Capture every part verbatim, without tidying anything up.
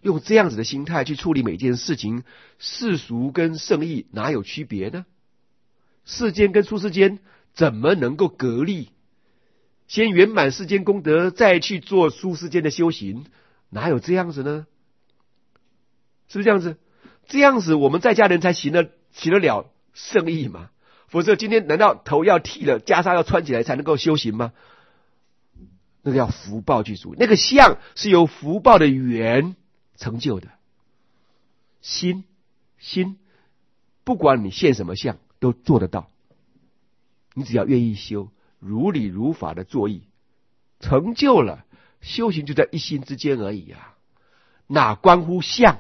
用这样子的心态去处理每件事情，世俗跟圣意哪有区别呢？世间跟出世间怎么能够隔离？先圆满世间功德，再去做出世间的修行，哪有这样子呢？是不是这样子？这样子我们在家人才行得行得了圣意嘛？否则今天难道头要剃了，袈裟要穿起来才能够修行吗？那个要福报具足，那个相是由福报的缘成就的。心心，不管你现什么相，都做得到。你只要愿意修，如理如法的作意，成就了，修行就在一心之间而已啊，哪关乎相？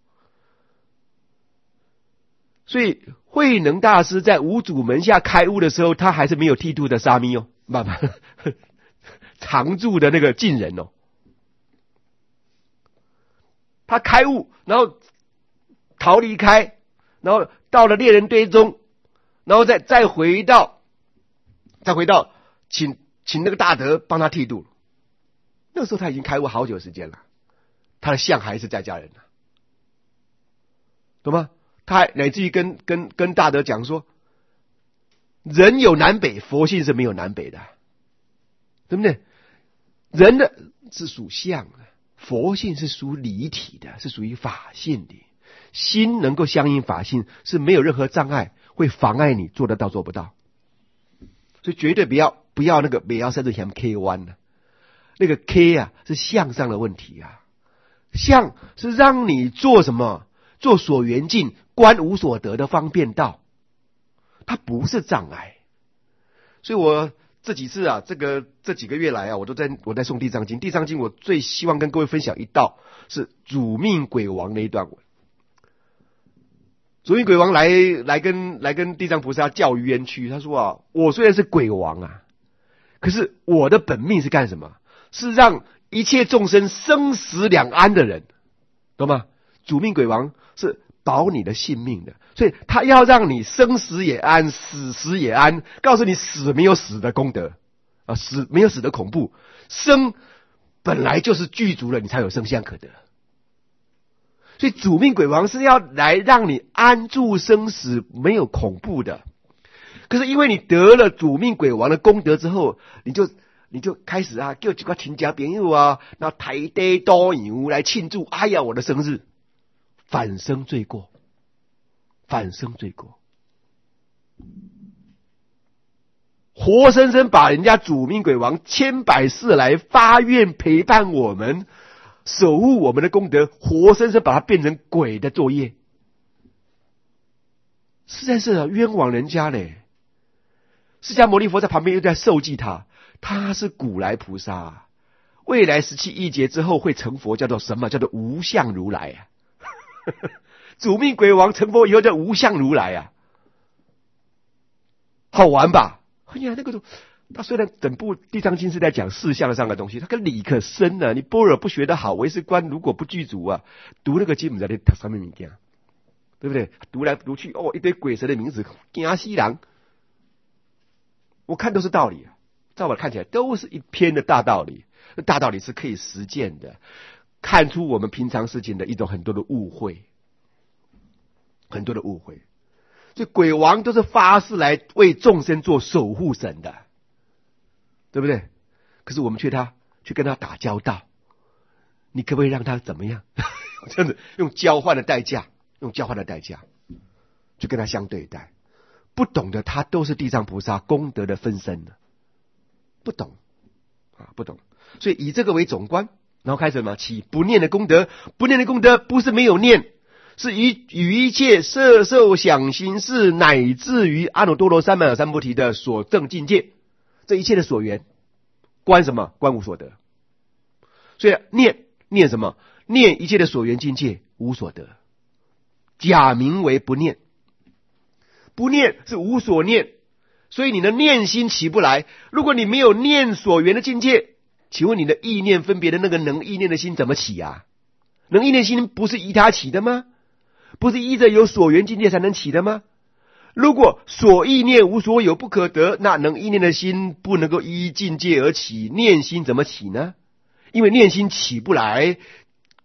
所以慧能大师在五祖门下开悟的时候，他还是没有剃度的沙弥哦，慢慢常住的那个净人哦。他开悟，然后逃离开，然后到了猎人堆中，然后再再回到，再回到请请那个大德帮他剃度。那个时候他已经开悟好久时间了，他的相还是在家人呢，懂吗？他还乃至于跟跟跟大德讲说，人有南北，佛性是没有南北的，对不对？人的是属相的，佛性是属离体的，是属于法性的。心能够相应法性，是没有任何障碍会妨碍你做得到做不到。所以绝对不要不要那个不要甚至嫌 K 弯呢，那个 K 啊是相上的问题啊，相是让你做什么？做所缘境，观无所得的方便道，它不是障碍。所以我这几次啊，这个这几个月来啊，我都在我在诵地藏经。地藏经我最希望跟各位分享一道是主命鬼王那一段文。主命鬼王来来跟来跟地藏菩萨教于冤屈，他说啊，我虽然是鬼王啊，可是我的本命是干什么？是让一切众生生死两安的人，懂吗？主命鬼王是保你的性命的，所以他要让你生死也安，死时也安，告诉你死没有死的功德啊，死没有死的恐怖，生本来就是具足了，你才有生相可得。所以主命鬼王是要来让你安住生死，没有恐怖的。可是因为你得了主命鬼王的功德之后，你就你就开始啊，叫几个亲家朋友啊，那抬地多油来庆祝，哎呀，我的生日。反生罪过，反生罪过，活生生把人家主命鬼王千百世来发愿陪伴我们，守护我们的功德，活生生把它变成鬼的作业，实在是啊冤枉人家嘞。释迦牟尼佛在旁边又在受记他，他是古来菩萨，未来十七亿劫之后会成佛，叫做什么？叫做无相如来啊。主命鬼王成佛以后叫无相如来啊，好玩吧？哎呀，那个他虽然整部地藏经是在讲事相上的东西，他跟理可深啊。你般若不学得好，唯识观如果不具足啊，读那个经不知道在读什么物件，对不对？读来读去，哦，一堆鬼神的名字，惊死人。我看都是道理啊，在我看起来都是一篇的大道理，大道理是可以实践的。看出我们平常事情的一种很多的误会，很多的误会。所以鬼王都是发誓来为众生做守护神的，对不对？可是我们却他去跟他打交道，你可不可以让他怎么样？这样子用交换的代价，用交换的代价去跟他相对待。不懂的他都是地藏菩萨功德的分身的，不懂啊，不懂。所以以这个为总观。然后开始什么？起不念的功德，不念的功德不是没有念，是与与一切色受想行识，乃至于阿耨多罗三藐三菩提的所证境界，这一切的所缘，观什么？观无所得。所以念念什么？念一切的所缘境界无所得，假名为不念，不念是无所念，所以你的念心起不来。如果你没有念所缘的境界，请问你的意念分别的那个能意念的心怎么起啊？能意念心不是依他起的吗？不是依着有所缘境界才能起的吗？如果所意念无所有不可得，那能意念的心不能够依境界而起，念心怎么起呢？因为念心起不来，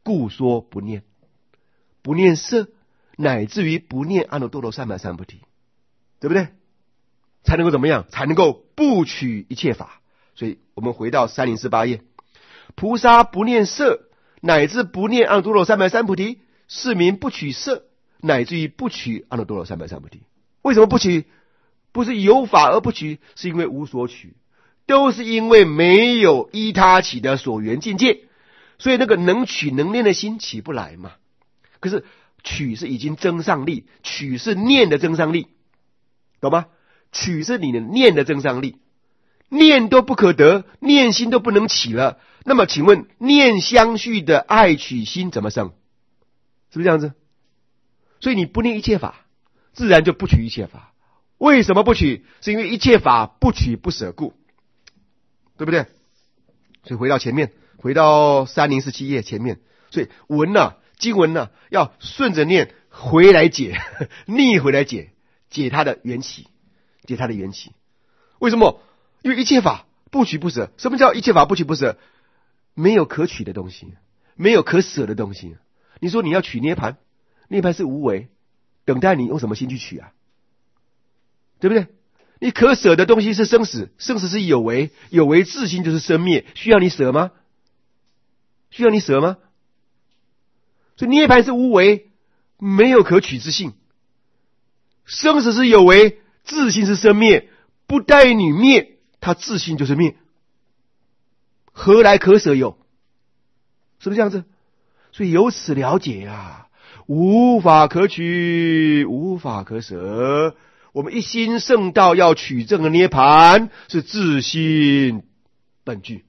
故说不念，不念色，乃至于不念阿耨多罗三藐三菩提，对不对？才能够怎么样？才能够不取一切法。所以我们回到三零四八页，菩萨不念色，乃至不念阿耨多罗三藐三菩提，是名不取色，乃至于不取阿耨多罗三藐三菩提。为什么不取？不是有法而不取，是因为无所取，都是因为没有依他起的所缘境界，所以那个能取能念的心起不来嘛。可是取是已经增上力，取是念的增上力，懂吗？取是你的念的增上力，念都不可得，念心都不能起了，那么请问念相续的爱取心怎么生？是不是这样子？所以你不念一切法，自然就不取一切法。为什么不取？是因为一切法不取不舍故，对不对？所以回到前面，回到三零四七页前面，所以文啊，经文啊，要顺着念回来解，逆回来解，解它的缘起，解它的缘起。为什么？因为一切法不取不舍。什么叫一切法不取不舍？没有可取的东西，没有可舍的东西。你说你要取涅槃，涅槃是无为，等待你用什么心去取啊？对不对？你可舍的东西是生死，生死是有为，有为自性就是生灭，需要你舍吗？需要你舍吗？所以涅槃是无为，没有可取之性。生死是有为，自性是生灭，不待你灭，它自性就是灭，何来可舍有？是不是这样子？所以由此了解啊，无法可取，无法可舍。我们一心圣道要取证的涅槃，是自心本具，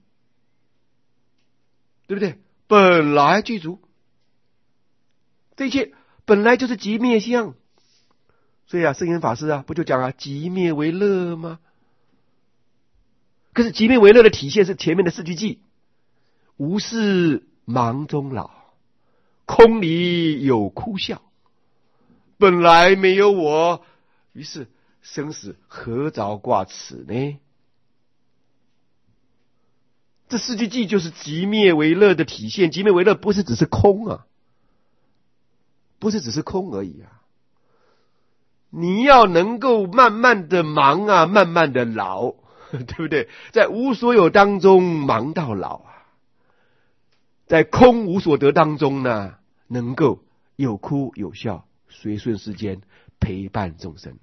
对不对？本来具足，这一切本来就是寂灭相。所以啊，圣严法师啊，不就讲啊，寂灭为乐吗？可是寂灭为乐的体现是前面的四句偈：无事忙中老，空里有哭笑，本来没有我，于是生死何着挂齿呢？这四句偈就是寂灭为乐的体现。寂灭为乐不是只是空啊，不是只是空而已啊。你要能够慢慢的忙啊，慢慢的老，对不对？在无所有当中忙到老啊，在空无所得当中呢，能够有哭有笑，随顺世间，陪伴众生。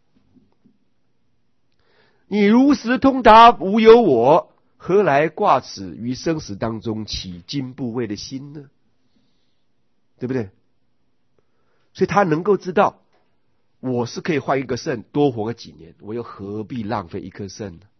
你如实通达无有我，何来挂齿于生死当中起惊怖畏的心呢？对不对？所以他能够知道，我是可以换一个肾多活个几年，我又何必浪费一颗肾呢？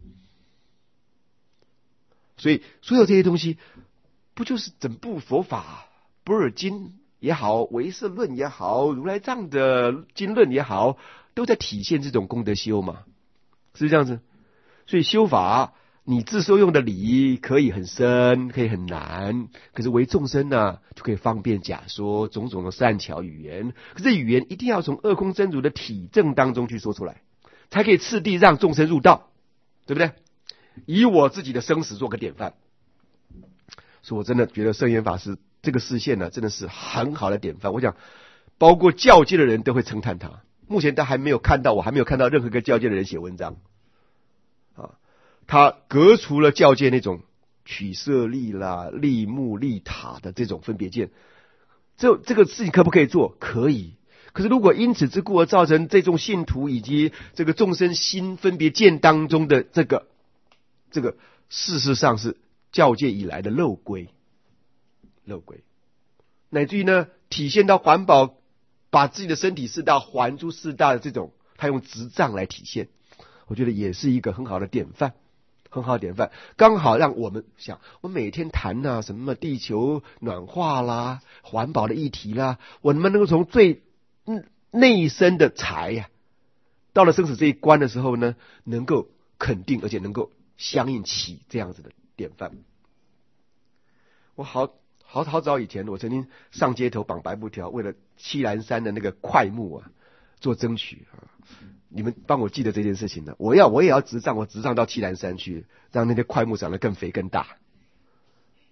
所以所有这些东西，不就是整部佛法，般若经也好，唯识论也好，如来藏的经论也好，都在体现这种功德修嘛？是不是这样子？所以修法，你自受用的理可以很深，可以很难，可是为众生呢，就可以方便假说种种的善巧语言。可是语言一定要从二空真如的体证当中去说出来，才可以次第让众生入道，对不对？以我自己的生死做个典范。所以我真的觉得圣严法师这个示现呢，真的是很好的典范。我想包括教界的人都会称叹他。目前他还没有看到，我还没有看到任何一个教界的人写文章啊。他革除了教界那种取舍利啦、立木立塔的这种分别见。这这个事情可不可以做？可以。可是如果因此之故而造成这种信徒以及这个众生心分别见当中的这个这个事实上是教界以来的漏规，漏规，乃至于呢体现到环保，把自己的身体四大还诸四大的这种，他用执杖来体现，我觉得也是一个很好的典范，很好的典范，刚好让我们想，我每天谈啊什么地球暖化啦、环保的议题啦，我能不能够从最内身的财呀、啊，到了生死这一关的时候呢，能够肯定，而且能够相应起这样子的典范。我好好好早以前，我曾经上街头绑白布条，为了七兰山的那个快木啊做争取啊。你们帮我记得这件事情呢？我要我也要植葬，我植葬到七兰山去，让那些快木长得更肥更大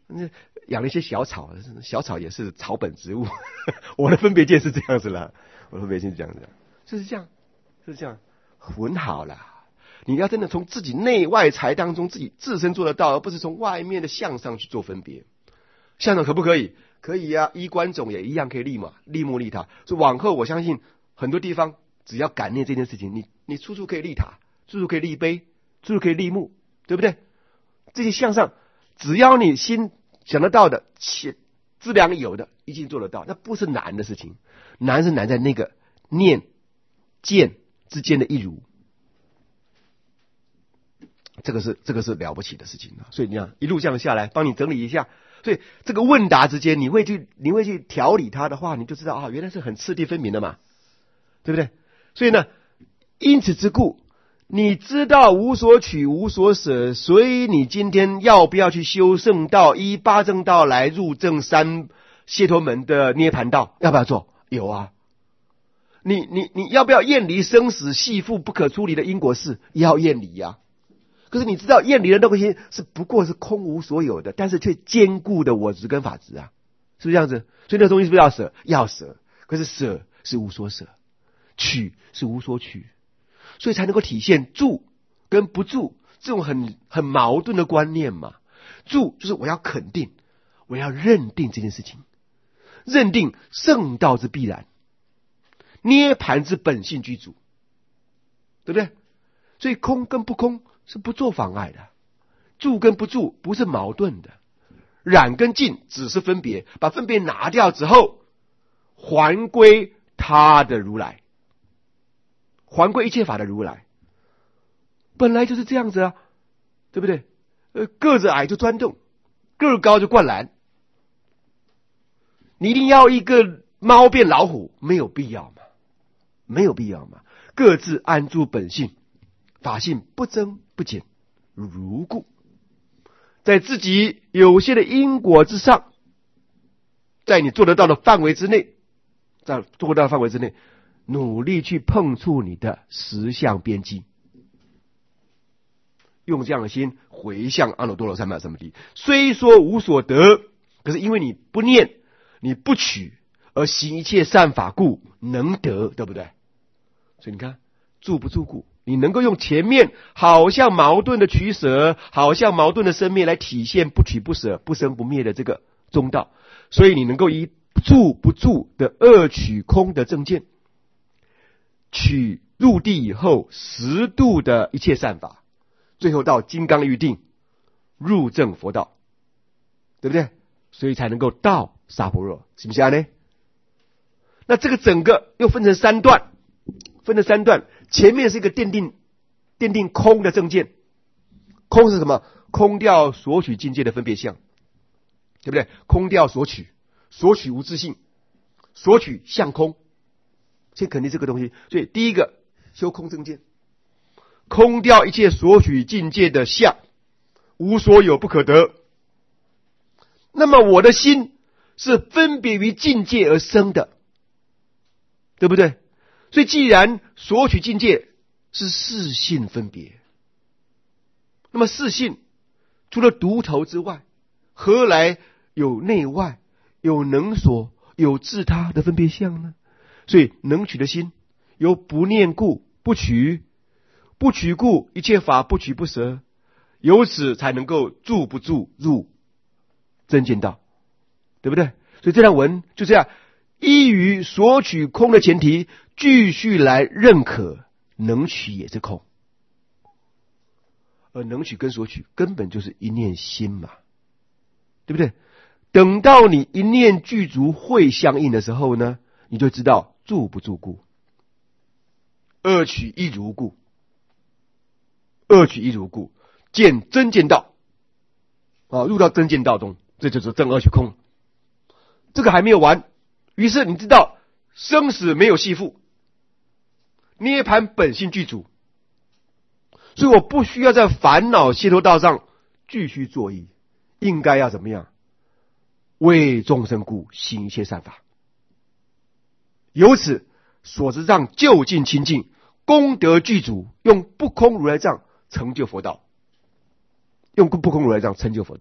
那养了一些小草，小草也是草本植物。我的分别见是这样子啦，我的分别见是这样子，就是这样，就是这样，混好了。你要真的从自己内外财当中自己自身做得到，而不是从外面的相上去做分别。相上可不可以？可以啊，衣冠冢也一样可以立嘛，立木立塔。所以往后我相信很多地方只要感念这件事情，你你处处可以立塔，处处可以立碑，处处可以立木，对不对？这些向上，只要你心想得到的，且质量有的，一定做得到，那不是难的事情。难是难在那个念见之间的一如，这个是这个是了不起的事情啊！所以你看一路这样下来，帮你整理一下。所以这个问答之间，你会去你会去调理它的话，你就知道啊，原来是很次第分明的嘛，对不对？所以呢，因此之故，你知道无所取无所舍，所以你今天要不要去修圣道，依八正道来入正三解脱门的涅盘道？要不要做？有啊。你你你要不要厌离生死系缚不可出离的因果事？要厌离呀、啊。可是你知道厌离的那个心是不过是空无所有的，但是却坚固的我执跟法执啊，是不是这样子？所以那个东西是不是要舍？要舍。可是舍是无所舍，取是无所取，所以才能够体现住跟不住这种很很矛盾的观念嘛。住就是我要肯定，我要认定这件事情，认定圣道之必然，涅盘之本性具足，对不对？所以空跟不空是不做妨碍的，住跟不住不是矛盾的，染跟净只是分别，把分别拿掉之后，还归他的如来，还归一切法的如来，本来就是这样子啊，对不对？呃，个子矮就钻洞，个儿高就灌篮，你一定要一个猫变老虎，没有必要嘛，没有必要嘛，各自安住本性。法性不增不减，如故，在自己有限的因果之上，在你做得到的范围之内，在做得到的范围之内，努力去碰触你的实相边际，用这样的心回向阿耨多罗三藐三菩提。虽说无所得，可是因为你不念，你不取，而行一切善法故，能得，对不对？所以你看，住不住故。你能够用前面好像矛盾的取舍，好像矛盾的生灭来体现不取不舍、不生不灭的这个中道，所以你能够以住不住的二取空的正见，取入地以后十度的一切善法，最后到金刚喻定入正佛道，对不对？所以才能够到萨婆若，是不是呢？那这个整个又分成三段，分成三段。前面是一个奠定奠定空的正见，空是什么？空掉所取境界的分别相，对不对？空掉所取，所取无自性，所取相空，先肯定这个东西。所以第一个修空正见，空掉一切所取境界的相，无所有不可得。那么我的心是分别于境界而生的，对不对？所以既然所取境界是四性分别，那么四性除了独头之外，何来有内外、有能所、有自他的分别相呢？所以能取的心由不念故不取，不取故一切法不取不舍，由此才能够住不住入真见道，对不对？所以这段文就这样依于所取空的前提，继续来认可能取也是空，而能取跟所取根本就是一念心嘛，对不对？等到你一念具足会相应的时候呢，你就知道住不住故，二取一如故，二取一如故，见真见道啊，入到真见道中，这就是正二取空。这个还没有完，于是你知道生死没有系缚，涅盘本性具足，所以我不需要在烦恼解脱道上继续作意，应该要怎么样？为众生故行一切善法，由此所知障究竟清净，功德具足，用不空如来藏成就佛道，用不空如来藏成就佛道。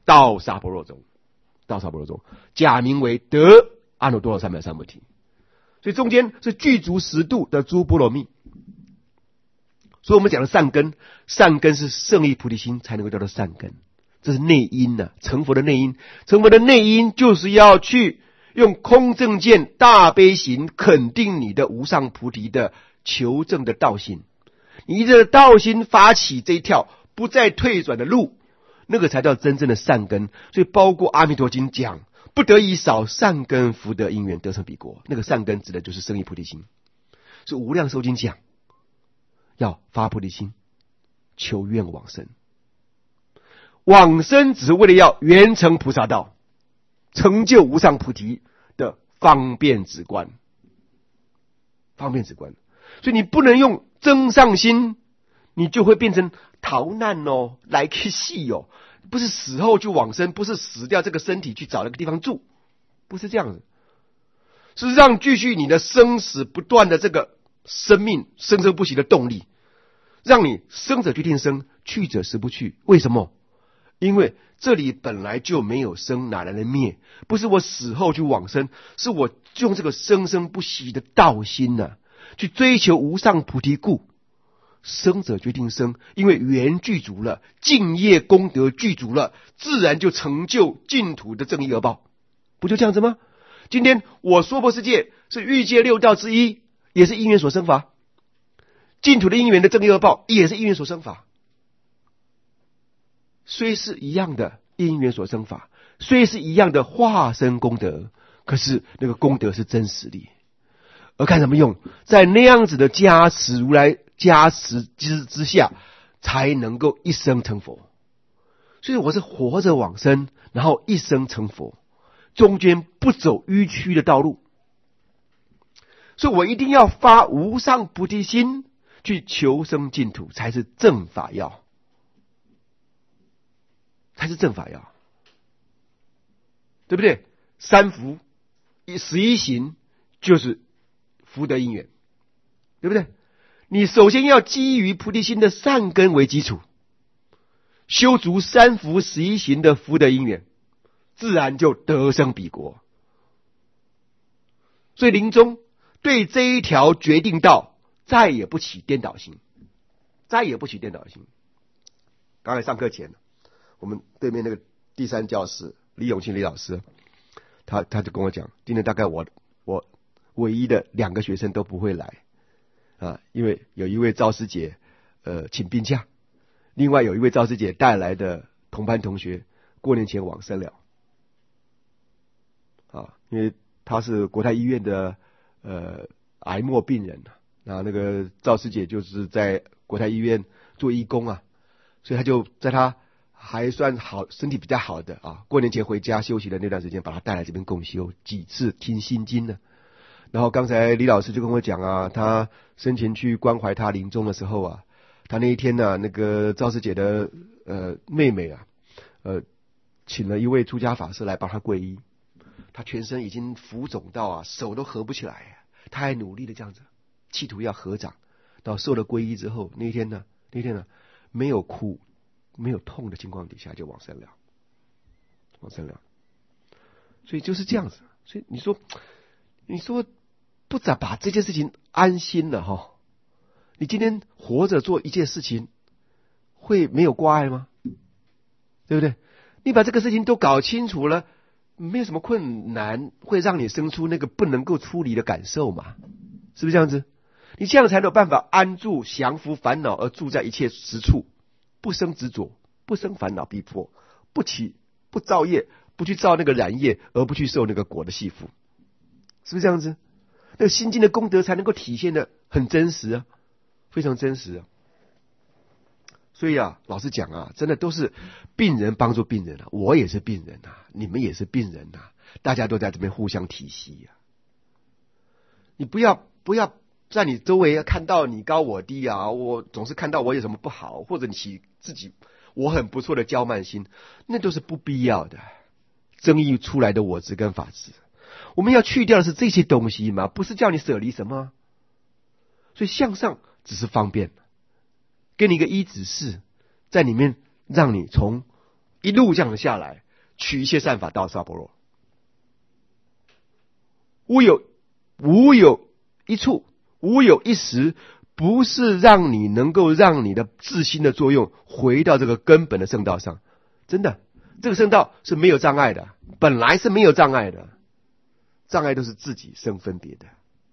到萨婆若中，到萨婆若中，假名为得阿耨多罗三藐三菩提。所以中间是具足十度的诸波罗蜜。所以我们讲的善根，善根是胜利菩提心才能够叫做善根，这是内因呐、啊，成佛的内因。成佛的内因就是要去用空正见大悲行肯定你的无上菩提的求证的道心。你这道心发起这一条不再退转的路，那个才叫真正的善根。所以包括阿弥陀经讲，不得已少善根福德因缘得成彼国，那个善根指的就是胜利菩提心。所以无量寿经讲要发菩提心，求愿往生。往生只是为了要圆成菩萨道，成就无上菩提的方便止观，方便止观。所以你不能用增上心，你就会变成逃难哦，来去戏哦，不是死后就往生，不是死掉这个身体去找那个地方住，不是这样子，是让继续你的生死不断的这个生命生生不息的动力，让你生者决定生，去者实不去。为什么？因为这里本来就没有生，哪来的灭？不是我死后去往生，是我用这个生生不息的道心呢、啊，去追求无上菩提故，生者决定生，因为缘具足了，敬业功德具足了，自然就成就净土的正义恶报，不就这样子吗？今天我娑婆世界是欲界六道之一，也是因缘所生法，净土的因缘的正义恶报也是因缘所生法，虽是一样的因缘所生法，虽是一样的化身功德，可是那个功德是真实力。而看什么用？在那样子的加持，如来加持之之下，才能够一生成佛。所以我是活着往生，然后一生成佛，中间不走迂曲的道路。所以我一定要发无上菩提心，去求生净土，才是正法要，才是正法要，对不对？三福十一行就是福德因缘，对不对？你首先要基于菩提心的善根为基础，修足三福十一行的福德因缘，自然就得生彼国。所以临终对这一条决定道，再也不起颠倒心，再也不起颠倒心。刚才上课前，我们对面那个第三教室李永庆李老师，他他就跟我讲，今天大概我我唯一的两个学生都不会来啊，因为有一位赵师姐呃请病假，另外有一位赵师姐带来的同班同学过年前往生了啊，因为他是国泰医院的呃癌末病人啊，那那个赵师姐就是在国泰医院做义工啊，所以他就在他还算好身体比较好的啊，过年前回家休息的那段时间，把他带来这边共修几次听心经呢。然后刚才李老师就跟我讲啊，他生前去关怀他临终的时候啊，他那一天呢、啊，那个赵师姐的呃妹妹啊，呃请了一位出家法师来帮他皈依，他全身已经浮肿到啊手都合不起来，他还努力的这样子，企图要合掌。到受了皈依之后，那一天呢，那天呢没有哭没有痛的情况底下就往生了，往生了。所以就是这样子。所以你说，你说不咋把这件事情安心了哈？你今天活着做一件事情，会没有挂碍吗？对不对？你把这个事情都搞清楚了，没有什么困难会让你生出那个不能够出离的感受嘛？是不是这样子？你这样才有办法安住降伏烦恼，而住在一切实处，不生执着，不生烦恼逼迫，不起不造业，不去造那个染业，而不去受那个果的系缚，是不是这样子？那个心经的功德才能够体现的很真实啊，非常真实啊。所以啊，老实讲啊，真的都是病人帮助病人啊，我也是病人啊，你们也是病人啊，大家都在这边互相体恤啊。你不要不要在你周围看到你高我低啊，我总是看到我有什么不好，或者你起自己我很不错的骄慢心，那都是不必要的争议出来的我执跟法执。我们要去掉的是这些东西嘛，不是叫你舍离什么。所以向上只是方便，给你一个一指示，在里面让你从一路这样子下来，取一切善法到萨婆罗。无有无有一处，无有一时，不是让你能够让你的自心的作用回到这个根本的圣道上。真的，这个圣道是没有障碍的，本来是没有障碍的，障碍都是自己生分别的，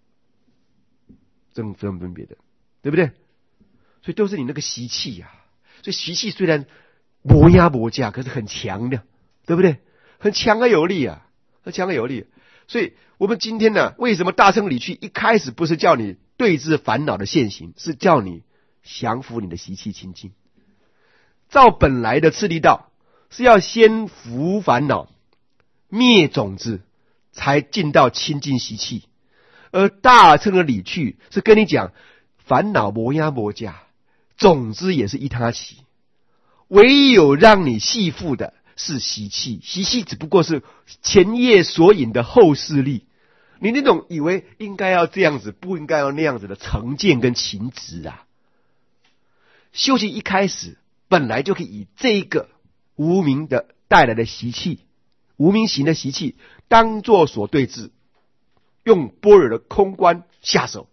生生分别的，对不对？所以都是你那个习气呀、啊。所以习气虽然磨压磨架，可是很强的，对不对？很强而有力啊，很强而有力。所以我们今天呢，为什么大乘理趣一开始不是叫你对治烦恼的现行，是叫你降服你的习气清净。照本来的次第道，是要先伏烦恼，灭种子，才进到清净习气。而大乘的理趣是跟你讲，烦恼磨压磨架，种子也是依他起，唯有让你系缚的是习气，习气只不过是前业所引的后势力。你那种以为应该要这样子，不应该要那样子的成见跟情执啊，修行一开始本来就可以以这个无明的带来的习气，无明行的习气当作所对治，用般若的空观下手，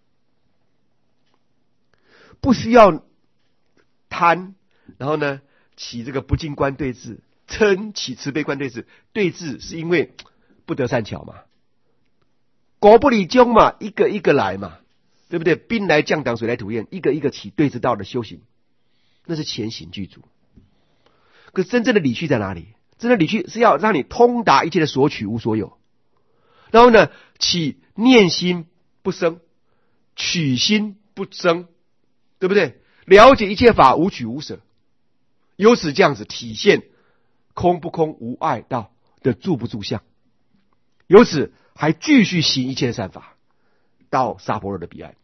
不需要贪，然后呢起这个不净观对治，嗔起慈悲观对治。对治是因为不得善巧嘛，果不离宗嘛，一个一个来嘛，对不对？兵来将挡，水来土掩，一个一个起对治道的修行，那是前行具足。可是真正的理趣在哪里？真正的理趣是要让你通达一切的所取无所有，然后呢起念心不生，取心不生，对不对？了解一切法无取无舍，由此这样子体现空不空无碍道的住不住相，由此还继续行一切的善法，到萨婆罗的彼岸。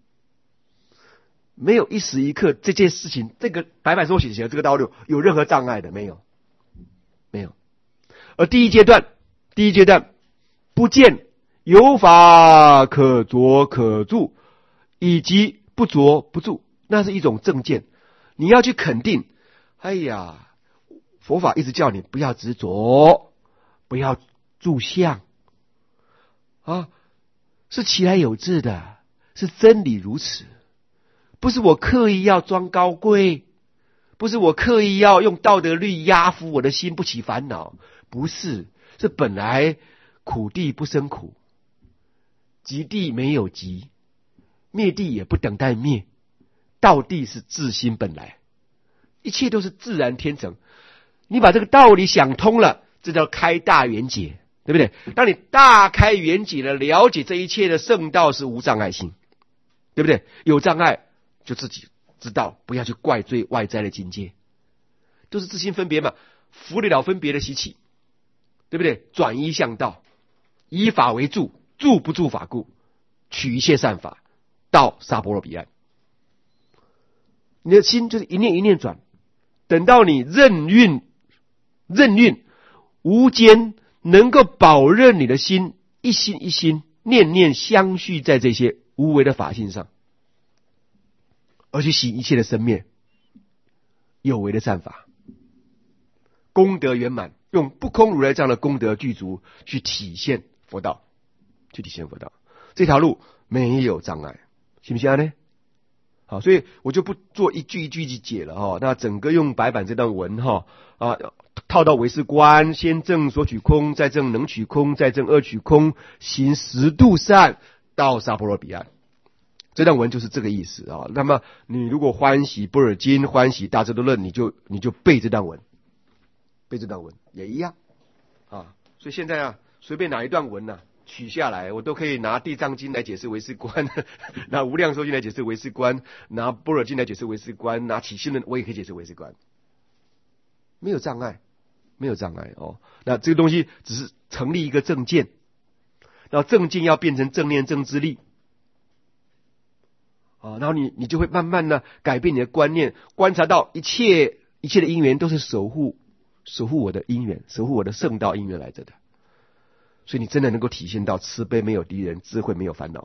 没有一时一刻这件事情，这个白板所写的这个道路有任何障碍的，没有，没有。而第一阶段，第一阶段不见有法可着可住，以及不着不住，那是一种正见。你要去肯定，哎呀，佛法一直叫你不要执着，不要住相啊，是其来有自的，是真理如此。不是我刻意要装高贵，不是我刻意要用道德律压服我的心不起烦恼，不是，是本来苦地不生苦，极地没有极，灭地也不等待灭，道地是自心本来，一切都是自然天成。你把这个道理想通了，这叫开大圆解，对不对？当你大开圆解了，了解这一切的圣道是无障碍性，对不对？有障碍就自己知道，不要去怪罪外在的境界，都是自心分别嘛，服得了分别的习气，对不对？转依向道，以法为助，助不助法故，取一切善法，到萨婆罗彼岸。你的心就是一念一念转，等到你任运任运无间，能够保任你的心一心一心念念相续在这些无为的法性上，而去行一切的生灭有为的善法，功德圆满，用不空如来这样的功德具足去体现佛道，去体现佛道，这条路没有障碍，信不信呢？好，所以我就不做一句一句去解了哈。那整个用白板这段文哈啊，套到唯识观，先证所取空，再证能取空，再证二取空，行十度善，到萨婆罗彼岸。这段文就是这个意思啊。那么你如果欢喜般若经，欢喜大智度论，你就你就背这段文，背这段文也一样啊。所以现在啊，随便哪一段文呢、啊？取下来，我都可以拿地藏经来解释唯识观，拿无量寿经来解释唯识观，拿般若经来解释唯识观，拿起信论我也可以解释唯识观，没有障碍，没有障碍哦。那这个东西只是成立一个正见，然后正见要变成正念正知力啊，然后你你就会慢慢的改变你的观念，观察到一切一切的因缘都是守护守护我的因缘，守护我的圣道因缘来着的。所以你真的能够体现到慈悲没有敌人，智慧没有烦恼，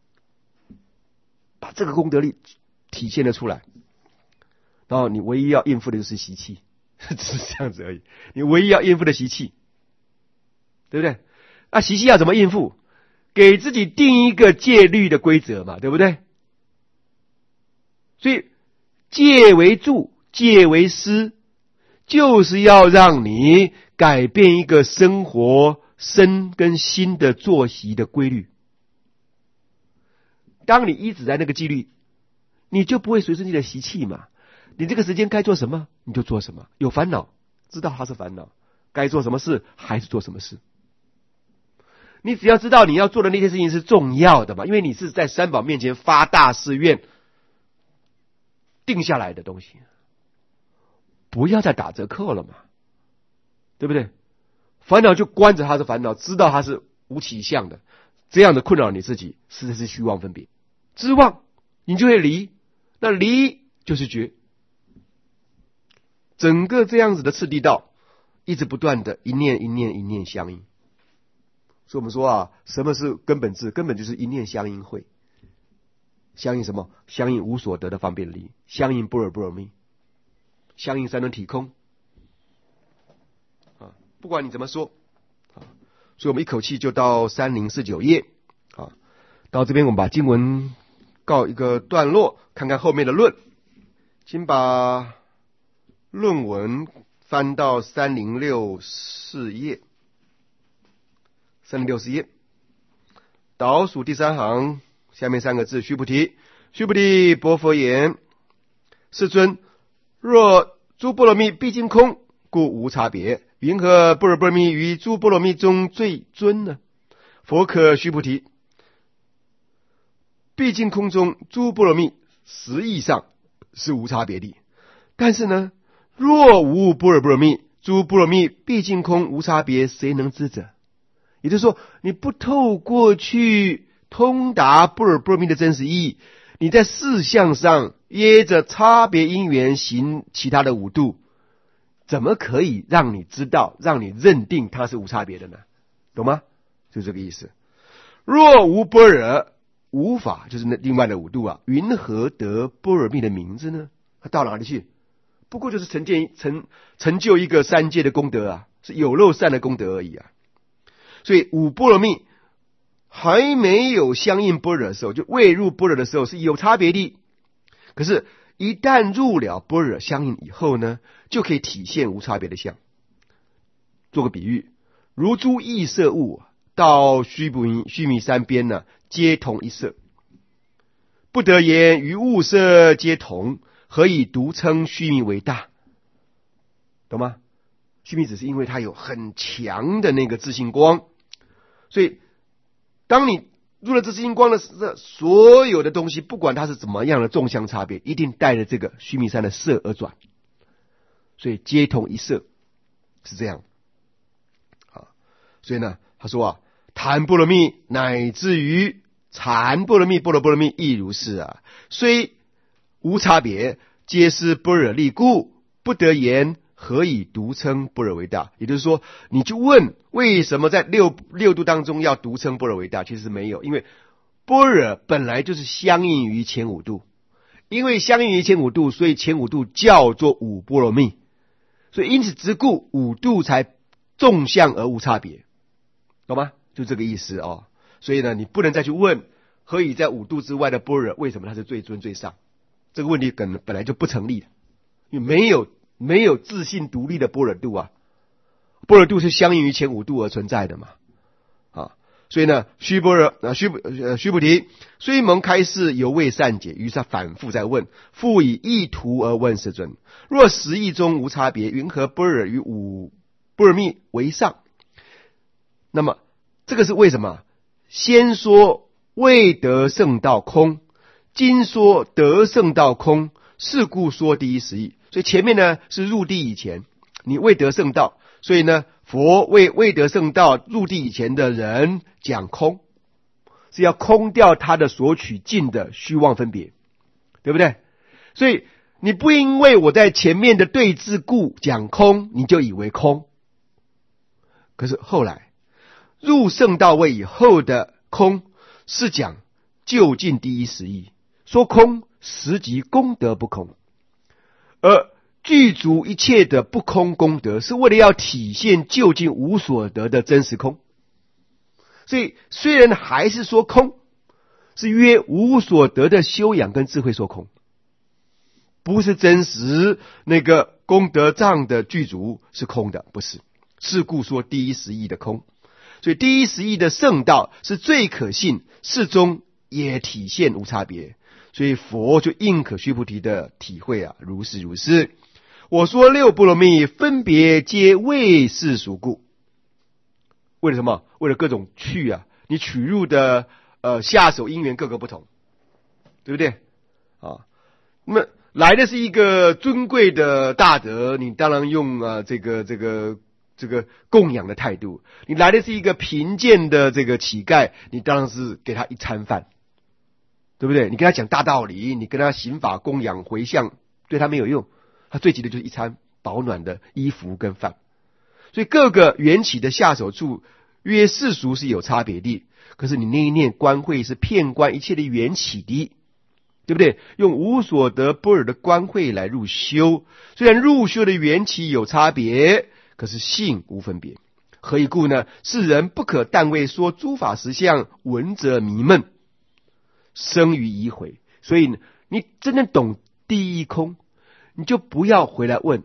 把这个功德力体现了出来。然后你唯一要应付的就是习气， 只是这样子而已。你唯一要应付的习气，对不对？那习气要怎么应付？给自己定一个戒律的规则嘛，对不对？所以戒为助，戒为师，就是要让你改变一个生活身跟心的作息的规律。当你一直在那个纪律，你就不会随顺你的习气嘛。你这个时间该做什么你就做什么，有烦恼知道它是烦恼，该做什么事还是做什么事。你只要知道你要做的那件事情是重要的嘛，因为你是在三宝面前发大誓愿定下来的东西，不要再打折扣了嘛，对不对？烦恼就关着它是烦恼，知道它是无起相的，这样的困扰你自己，实在是虚妄分别。知妄你就会离，那离就是觉。整个这样子的次第道，一直不断的一念一念一念相应。所以我们说啊，什么是根本智？根本就是一念相应会。相应什么？相应无所得的方便力，相应般若波罗蜜，相应三轮体空。啊，不管你怎么说，啊，所以我们一口气就到三零四九页。啊，到这边我们把经文告一个段落，看看后面的论。请把论文翻到三零六四页。三零六四页，倒数第三行，下面三个字：须菩提，须菩提，薄佛言：世尊，若诸波罗蜜毕竟空，故无差别。云何般若波罗蜜于诸波罗蜜中最尊呢？佛可须菩提，毕竟空中诸波罗蜜实义上是无差别的，但是呢，若无般若波罗蜜，诸波罗蜜毕竟空无差别，谁能知者？也就是说，你不透过去通达般若波罗蜜的真实意义，你在事相上约着差别因缘行其他的五度，怎么可以让你知道，让你认定它是无差别的呢？懂吗？就这个意思。若无般若，无法就是那另外的五度啊，云何得般若蜜的名字呢？它到哪里去？不过就是成建成成就一个三界的功德啊，是有漏善的功德而已啊。所以五般若蜜还没有相应般若的时候，就未入般若的时候是有差别的。可是，一旦入了般若相应以后呢，就可以体现无差别的相。做个比喻，如诸异色物到须弥须弥山边呢，皆同一色，不得言于物色皆同，何以独称须弥为大？懂吗？须弥只是因为它有很强的那个自性光，所以当你入了自性光的时候，所有的东西不管它是怎么样的纵相差别，一定带着这个须弥山的色而转，所以皆同一色，是这样啊。所以呢，他说啊，谈般若蜜乃至于禅般若蜜、般若波罗蜜亦如是啊，虽无差别，皆是般若力故，不得言何以独称般若为大？也就是说，你就问为什么在六六度当中要独称般若为大？其实没有，因为般若本来就是相应于前五度，因为相应于前五度，所以前五度叫做五般若蜜，所以因此之故五度才纵向而无差别，懂吗？就这个意思哦。所以呢，你不能再去问何以在五度之外的般若为什么它是最尊最上？这个问题本本来就不成立的，因为没有。没有自性独立的般若度啊，般若度是相应于前五度而存在的嘛，啊，所以呢，须般若啊，须呃须菩提，虽蒙开示犹未善解，于是他反复在问，复以意图而问世尊：若十义中无差别，云何般若与五般若蜜为上？那么这个是为什么？先说未得圣道空，今说得圣道空，是故说第一十义。所以前面呢是入地以前，你未得圣道，所以呢佛为未得圣道入地以前的人讲空，是要空掉他的所取尽的虚妄分别，对不对？所以你不因为我在前面的对峙故讲空，你就以为空。可是后来入圣道位以后的空是讲究竟第一十义，说空实即功德不空。而具足一切的不空功德，是为了要体现究竟无所得的真实空。所以虽然还是说空，是约无所得的修养跟智慧说空，不是真实那个功德藏的具足是空的，不是。是故说第一实义的空。所以第一实义的圣道是最可信，适中也体现无差别。所以佛就应可须菩提的体会啊，如是如是。我说六波罗蜜分别皆为世俗故。为了什么？为了各种趣啊，你取入的呃下手因缘各个不同，对不对啊？那么来的是一个尊贵的大德，你当然用啊这个这个这个供养的态度；你来的是一个贫贱的这个乞丐，你当然是给他一餐饭，对不对？你跟他讲大道理，你跟他行法供养回向，对他没有用，他最急的就是一餐保暖的衣服跟饭。所以各个缘起的下手处约世俗是有差别的，可是你那一念观慧是遍观一切的缘起的，对不对？用无所得般若的观慧来入修，虽然入修的缘起有差别，可是性无分别。何以故呢？世人不可但为说诸法实相，闻则迷闷，生于疑悔。所以你真正懂第一空，你就不要回来问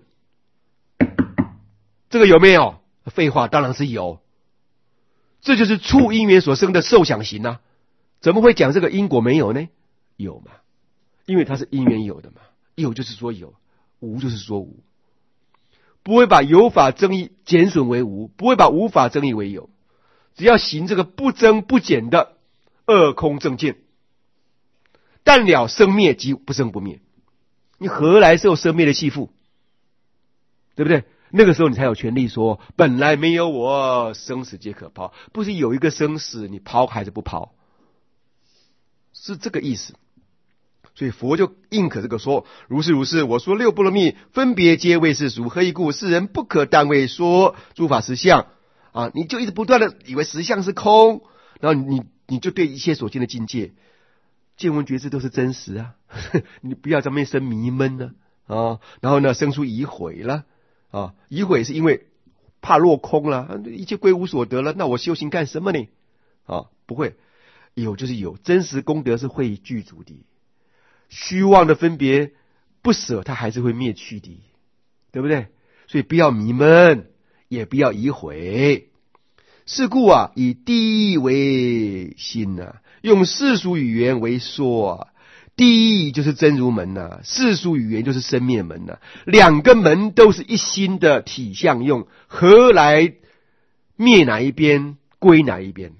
这个有没有？废话，当然是有。这就是触因缘所生的受想行啊，怎么会讲这个因果没有呢？有嘛，因为它是因缘有的嘛，有就是说有，无就是说无，不会把有法争议减损为无，不会把无法争议为有，只要行这个不增不减的二空正见，但了生灭即不生不灭，你何来受生灭的系缚？对不对？那个时候你才有权利说本来没有我，生死皆可抛。不是有一个生死你抛还是不抛，是这个意思。所以佛就应可这个说，如是如是。我说六波罗蜜分别皆为世俗，何以故？世人不可但为说诸法实相啊！你就一直不断的以为实相是空，然后你你就对一切所见的境界见闻觉知都是真实啊你不要在那边生迷闷呢 啊, 啊然后呢生出疑悔了啊，疑悔是因为怕落空了，一切归无所得了，那我修行干什么呢？啊，不会，有就是有，真实功德是会具足的，虚妄的分别不舍，它还是会灭去的，对不对？所以不要迷闷，也不要疑悔。是故啊，以第一为心啊，用世俗语言为说啊。第一就是真如门呐、啊，世俗语言就是生灭门呐、啊，两个门都是一心的体相用，何来灭哪一边归哪一边？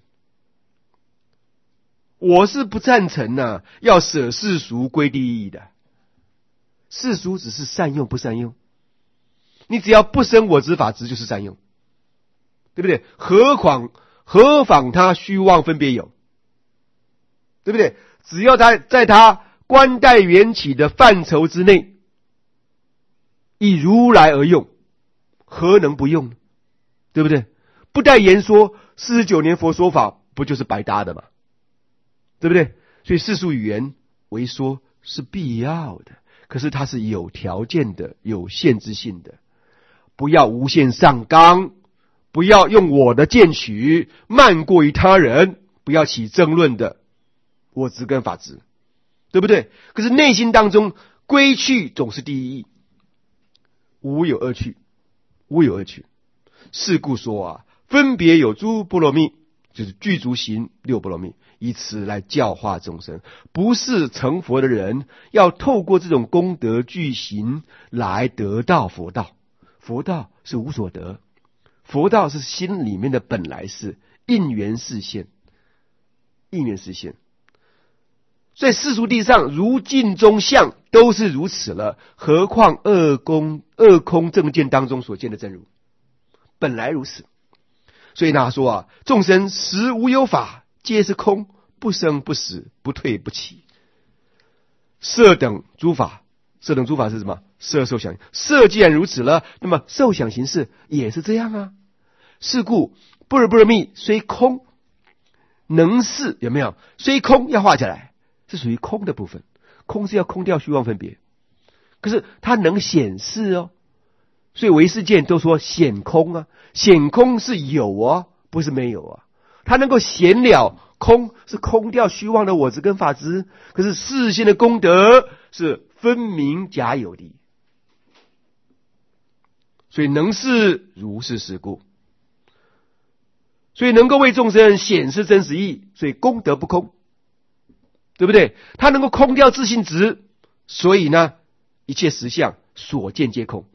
我是不赞成呐、啊，要舍世俗归第一的。世俗只是善用不善用，你只要不生我执法执就是善用，对不对？何况何妨他虚妄分别有，对不对？只要他在他观待缘起的范畴之内，以如来而用，何能不用呢？对不对？不但言说四十九年佛说法，不就是白搭的吗？对不对？所以世俗语言为说是必要的，可是它是有条件的，有限制性的，不要无限上纲，不要用我的见取慢过于他人，不要起争论的我执跟法执，对不对？可是内心当中归去总是第一义，无有二去，无有二去。是故说啊，分别有诸波罗蜜，就是具足行六波罗蜜，以此来教化众生。不是成佛的人要透过这种功德具行来得到佛道，佛道是无所得，佛道是心里面的本来是应缘示现，应缘示现。在世俗地上如镜中相都是如此了，何况二空二空正见当中所见的真如本来如此。所以他说啊，众生实无有法，皆是空，不生不死，不退不起。色等诸法，色等诸法是什么？色受想，色既然如此了，那么受想行识也是这样啊。是故般若波罗蜜虽空能是，有没有？虽空要画起来，是属于空的部分。空是要空掉虚妄分别， 可是它能显示哦。所以唯识见都说显空啊，显空是有啊，不是没有啊。它能够显了空，是空掉虚妄的我执跟法执，可是示现的功德是分明假有的。所以能是如是事故，所以能够为众生显示真实义，所以功德不空，对不对？它能够空掉自性执，所以呢，一切实相所见皆空。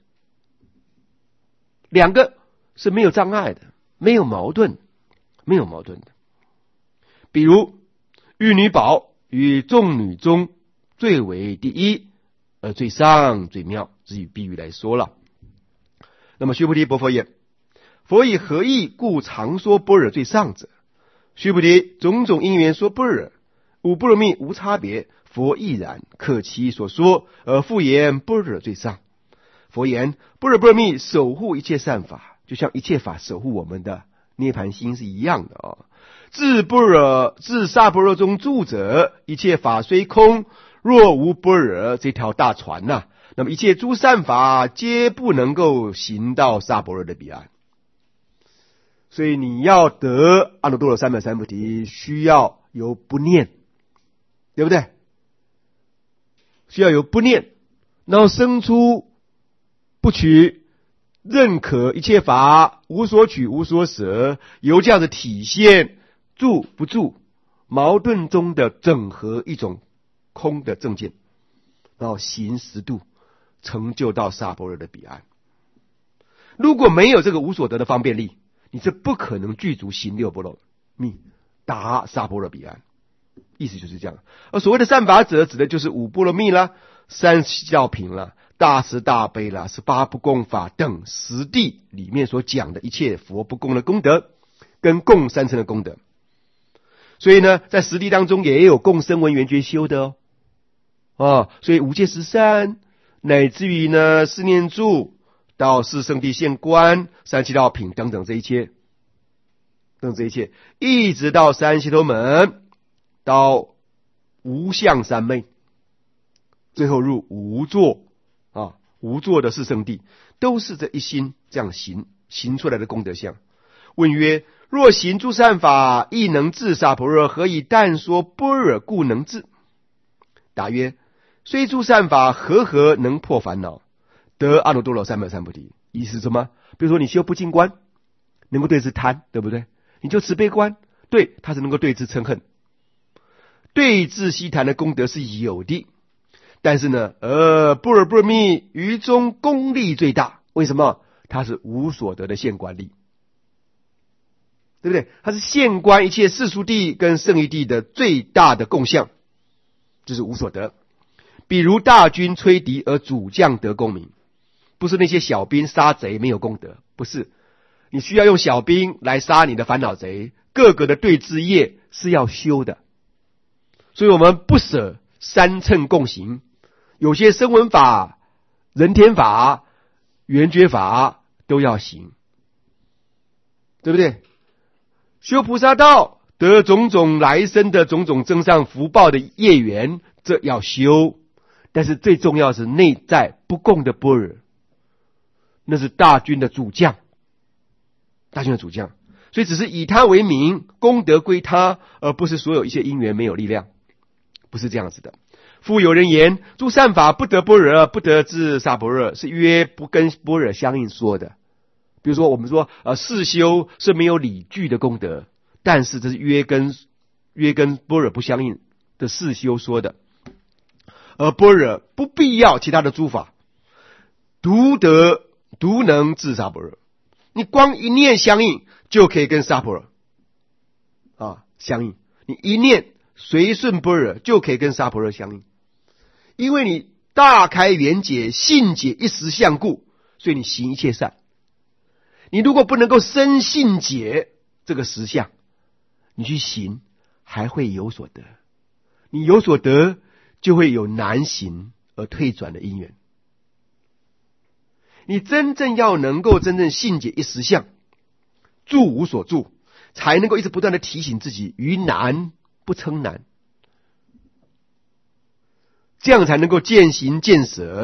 两个是没有障碍的，没有矛盾，没有矛盾的。比如玉女宝与众女中最为第一，而最上最妙，只以比喻来说了。那么须菩提薄佛言：佛以何意故常说般若最上者？须菩提，种种因缘说般若，五波罗蜜无差别，佛亦然，可其所说而复言般若最上。佛言般若波罗蜜守护一切善法，就像一切法守护我们的涅槃心是一样的哦。自般若自萨般若中住者，一切法虽空，若无般若这条大船呐、啊，那么一切诸善法皆不能够行到萨般若的彼岸。所以你要得阿耨多罗三藐三菩提，需要有不念，对不对？需要有不念，然后生出不取，认可一切法，无所取无所舍，由这样的体现住不住矛盾中的整合一种空的正见，然后行十度，成就到萨般若的彼岸。如果没有这个无所得的方便力，你是不可能具足行六波罗蜜达萨般若彼岸。意思就是这样。而所谓的善法者，指的就是五波罗蜜啦、三十七道品啦、大慈大悲啦、十八不共法等十地里面所讲的一切佛不共的功德，跟共三乘的功德。所以呢，在十地当中也有共声闻缘觉修的哦。哦，所以五戒十善，乃至于呢四念住到四圣谛现观、三七道品等等这一切，等这一切，一直到三悉陀门，到无相三昧，最后入无作啊，无作的四圣谛，都是这一心这样行行出来的功德相。问曰：若行诸善法，亦能至萨婆若，何以但说般若故能至？答曰：虽诸善法，和合能破烦恼，得阿耨多罗三藐三菩提。意思是什么？比如说你修不净观，能够对治贪，对不对？你就慈悲观，对，它是能够对治嗔恨。对治悉檀的功德是有的，但是呢，呃，般若波罗蜜于中功力最大。为什么？它是无所得的现观力，对不对？它是现观一切世俗谛跟圣义谛的最大的共相，就是无所得。比如大军吹笛而主将得功名，不是那些小兵杀贼没有功德，不是。你需要用小兵来杀你的烦恼贼，各个的对治业是要修的。所以我们不舍三乘共行，有些声闻法、人天法、缘觉法都要行，对不对？修菩萨道得种种来生的种种增上福报的业缘，这要修。但是最重要是内在不共的般若，那是大军的主将，大军的主将。所以只是以他为名，功德归他，而不是所有一切因缘没有力量，不是这样子的。复有人言：诸善法不得般若，不得至萨般若，是约不跟般若相应说的。比如说我们说呃世修是没有理据的功德，但是这是约跟约跟般若不相应的世修说的。而般若不必要其他的诸法，独得独能至萨般若。你光一念相应就可以跟萨般若啊相应，你一念随顺般若就可以跟萨般若相应，因为你大开圆解，信解一时相故，所以你行一切善。你如果不能够深信解这个实相，你去行还会有所得，你有所得就会有难行而退转的因缘。你真正要能够真正信解一实相，住无所住，才能够一直不断的提醒自己于难不称难，这样才能够渐行渐舍，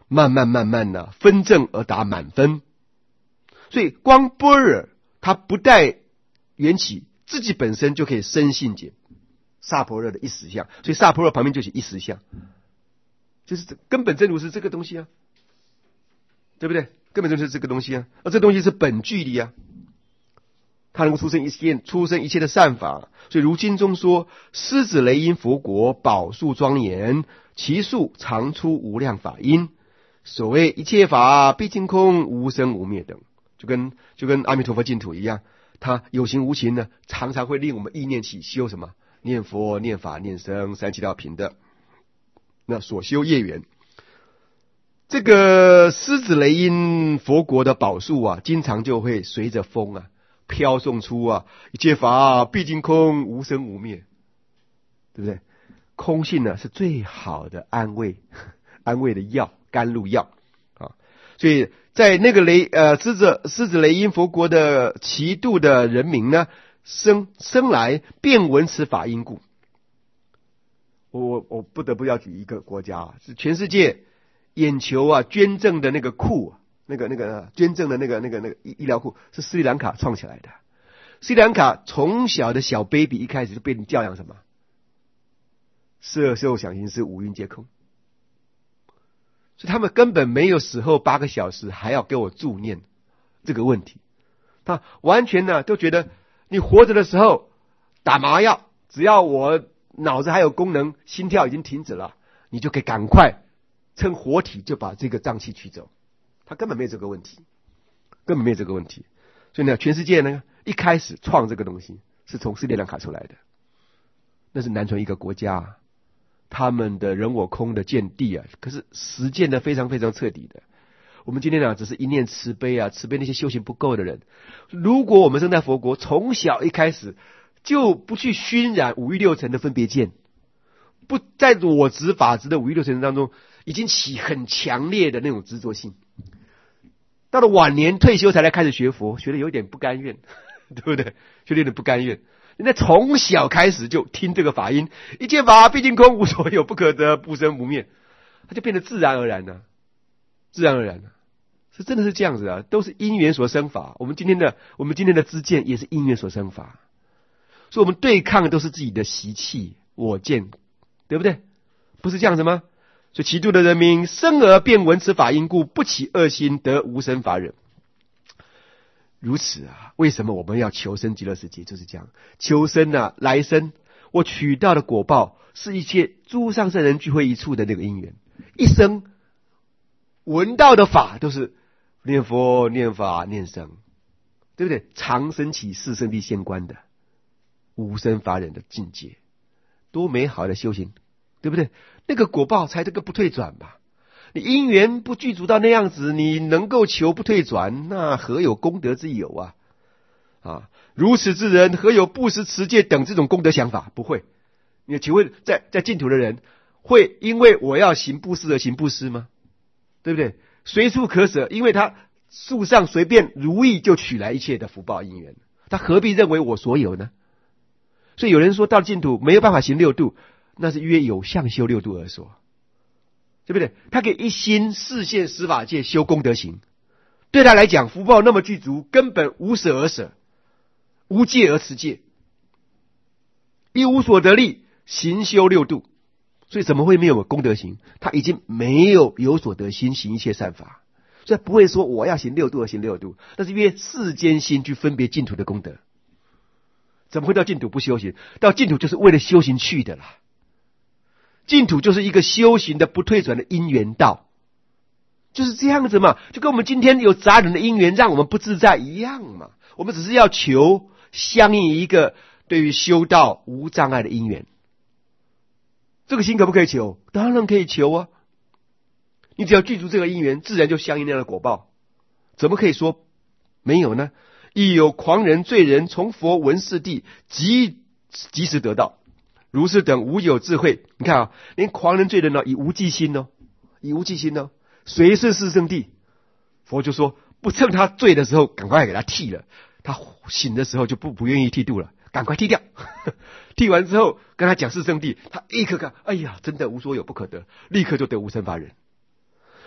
慢慢慢慢的分正而达满分。所以光般若它不带缘起，自己本身就可以生信解萨婆若的一实相，所以萨婆若旁边就写一实相，就是根本真如是这个东西啊，对不对？根本就是这个东西啊，而这东西是本具的啊，它能够出生一切出生一切的善法。所以如经中说，狮子雷音佛国宝树庄严，其树常出无量法音，所谓一切法毕竟空，无生无灭等，就跟就跟阿弥陀佛净土一样，它有形无情呢，常常会令我们意念起修什么念佛念法念僧三七道品的那所修业缘。这个狮子雷音佛国的宝树啊，经常就会随着风啊飘送出啊一切法毕竟空，无生无灭，对不对？空性呢是最好的安慰安慰的药，甘露药啊。所以在那个雷呃狮子狮子雷音佛国的其度的人民呢，生生来便闻此法因故。我我我不得不要举一个国家啊，是全世界眼球啊捐赠的那个库、啊，那个那个捐赠的那个那个那个医疗库是斯里兰卡创起来的。斯里兰卡从小的小 baby 一开始就被你教养什么？色受想行识五蕴皆空，所以他们根本没有死后八个小时还要给我助念这个问题。他完全呢都觉得你活着的时候打麻药，只要我脑子还有功能，心跳已经停止了，你就可以赶快趁活体就把这个脏器取走。他根本没有这个问题，根本没有这个问题。所以呢，全世界呢一开始创这个东西是从斯里兰卡出来的，那是南传一个国家，他们的人我空的见地啊，可是实践的非常非常彻底的。我们今天呢，只是一念慈悲啊，慈悲那些修行不够的人。如果我们生在佛国，从小一开始就不去熏染五欲六尘的分别见，不在我执法执的五欲六尘当中，已经起很强烈的那种执着性。到了晚年退休才来开始学佛，学的有点不甘愿，对不对？学的有点不甘愿。那从小开始就听这个法音，一切法毕竟空，无所有，不可得，不生不灭，它就变得自然而然了、啊，自然而然了、啊，是真的是这样子啊，都是因缘所生法。我们今天的我们今天的知见也是因缘所生法，所以我们对抗的都是自己的习气我见，对不对？不是这样子吗？所以其度的人民生而便闻此法因故，不起恶心，得无生法忍。如此啊，为什么我们要求生极乐世界？就是这样，求生啊，来生我取到的果报是一切诸上圣人聚会一处的那个因缘，一生闻到的法都是念佛念法念僧，对不对？长生起四圣谛现观的无生法忍的境界，多美好的修行，对不对？那个果报才这个不退转吧。你因缘不具足到那样子，你能够求不退转，那何有功德之有啊？啊，如此之人，何有布施持戒等这种功德想法？不会。你请问在在净土的人，会因为我要行布施而行布施吗？对不对？随处可舍，因为他树上随便如意就取来一切的福报因缘，他何必认为我所有呢？所以有人说到净土没有办法行六度，那是约有相修六度而说，对不对？他可以一心示现十法界修功德行，对他来讲福报那么具足，根本无舍而舍，无戒而持戒，一无所得力，行修六度。所以怎么会没有功德行？他已经没有有所得心，行一切善法，所以不会说我要行六度而行六度，那是约世间心去分别净土的功德。怎么会到净土不修行？到净土就是为了修行去的啦。净土就是一个修行的不退转的因缘道，就是这样子嘛，就跟我们今天有杂人的因缘让我们不自在一样嘛。我们只是要求相应一个对于修道无障碍的因缘，这个心可不可以求？当然可以求啊！你只要具足这个因缘，自然就相应那样的果报，怎么可以说没有呢？亦有狂人罪人从佛闻是地，即即时得到。如是等无有智慧，你看啊，连狂人罪人呢，以无记心哦，以无记心哦，随是四圣谛。佛就说，不趁他醉的时候，赶快给他剃了；他醒的时候就不不愿意剃度了，赶快剃掉。剃完之后，跟他讲四圣谛，他立刻看，哎呀，真的无所有不可得，立刻就得无生法忍。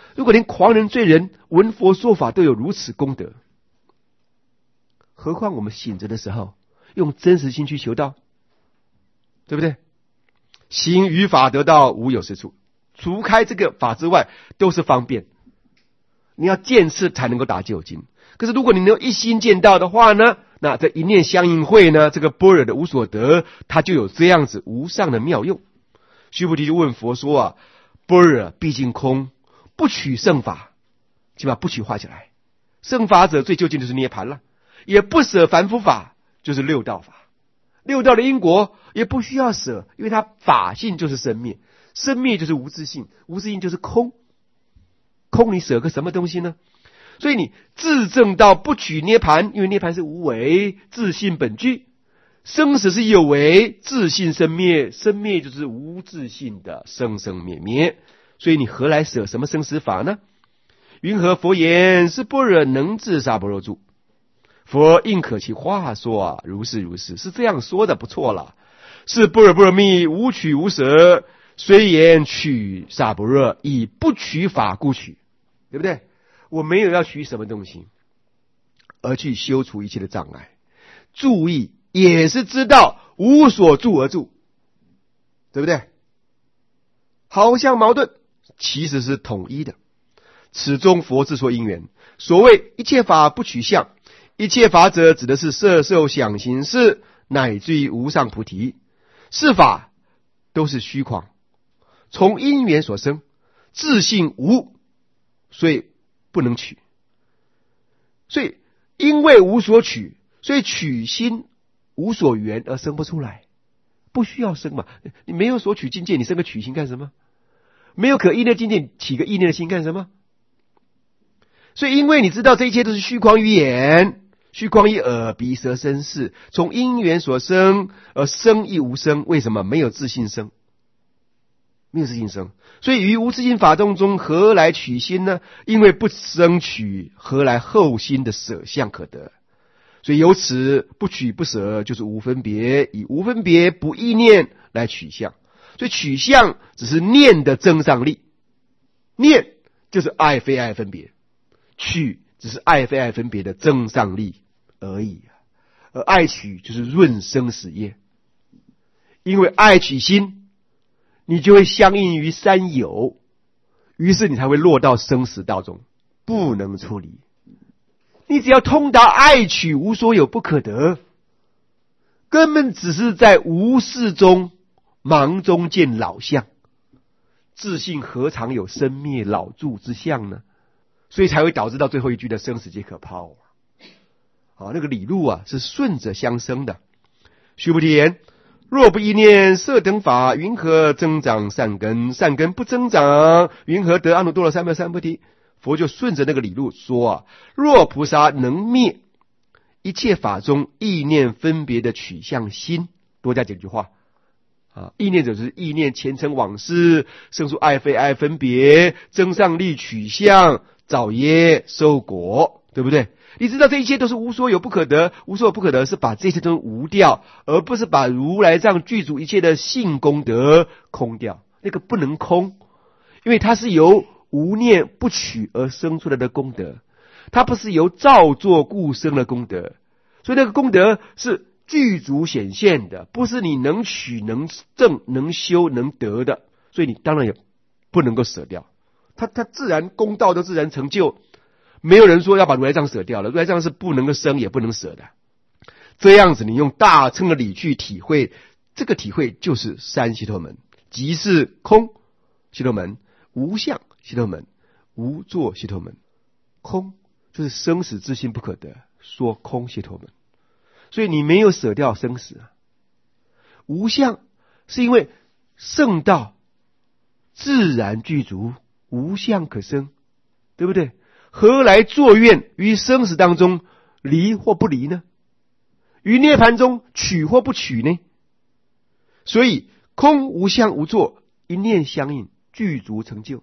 如果连狂人罪人闻佛说法都有如此功德，何况我们醒着的时候用真实心去求道，对不对？行于法得道，无有是处，除开这个法之外都是方便。你要见次才能够打究竟，可是如果你能一心见道的话呢，那这一念相应会呢，这个般若的无所得，它就有这样子无上的妙用。须菩提就问佛说啊，般若毕竟空，不取圣法，就把不取画起来。圣法者最究竟就是涅槃了，也不舍凡夫法，就是六道法。六道的因果也不需要舍，因为它法性就是生灭，生灭就是无自性，无自性就是空。空你舍个什么东西呢？所以你自证到不取涅槃，因为涅槃是无为，自性本具；生死是有为，自性生灭，生灭就是无自性的生生灭灭。所以你何来舍什么生死法呢？云何佛言是般若能治萨婆若住？佛应可其话说啊，如是如是，是这样说的，不错了。是般若波罗蜜，无取无舍，虽言取萨婆若，以不取法故取，对不对？我没有要取什么东西，而去修除一切的障碍。注意，也是知道无所住而住，对不对？好像矛盾，其实是统一的。此中佛之说因缘，所谓一切法不取相，一切法者指的是色受想行识，乃至于无上菩提。是法都是虚诳，从因缘所生，自性无，所以不能取。所以因为无所取，所以取心无所缘而生不出来，不需要生嘛。你没有所取境界，你生个取心干什么？没有可意念境界，起个意念的心干什么？所以因为你知道这一切都是虚诳于眼，虚诳于耳鼻舌身识，从因缘所生而生亦无生。为什么？没有自性生，没有自性生。所以于无自性法动中，何来取心呢？因为不生取，何来后心的舍相可得？所以由此不取不舍，就是无分别，以无分别不意念来取相。所以取相只是念的增上力，念就是爱非爱分别，取只是爱非爱分别的增上力而已，而爱取就是润生死业。因为爱取心，你就会相应于三有，于是你才会落到生死道中，不能出离。你只要通达爱取无所有不可得，根本只是在无事中盲中见老相，自性何尝有生灭老住之相呢？所以才会导致到最后一句的生死皆可抛啊！啊，那个理路啊是顺着相生的。须菩提言：若不依念色等法，云何增长善根？善根不增长，云何得阿耨多罗三藐三菩提？佛就顺着那个理路说啊，若菩萨能灭一切法中意念分别的取向心，多加几句话啊，意念者就是意念前尘往事，生出爱非爱分别，增上力取向，造业收果，对不对？你知道这一切都是无所有不可得，无所有不可得是把这些都无掉，而不是把如来藏具足一切的性功德空掉。那个不能空，因为它是由无念不取而生出来的功德，它不是由造作故生的功德，所以那个功德是具足显现的，不是你能取能证能修能得的，所以你当然也不能够舍掉它，它自然公道的自然成就，没有人说要把如来藏舍掉了，如来藏是不能够生也不能舍的。这样子你用大乘的理去体会，这个体会就是三悉陀门，即是空悉陀门、无相悉陀门、无作悉陀门。空就是生死之心不可得，说空悉陀门。所以你没有舍掉生死啊。无相是因为圣道自然具足，无相可生，对不对？何来作愿于生死当中离或不离呢？于涅槃中取或不取呢？所以空无相无作，一念相应，具足成就。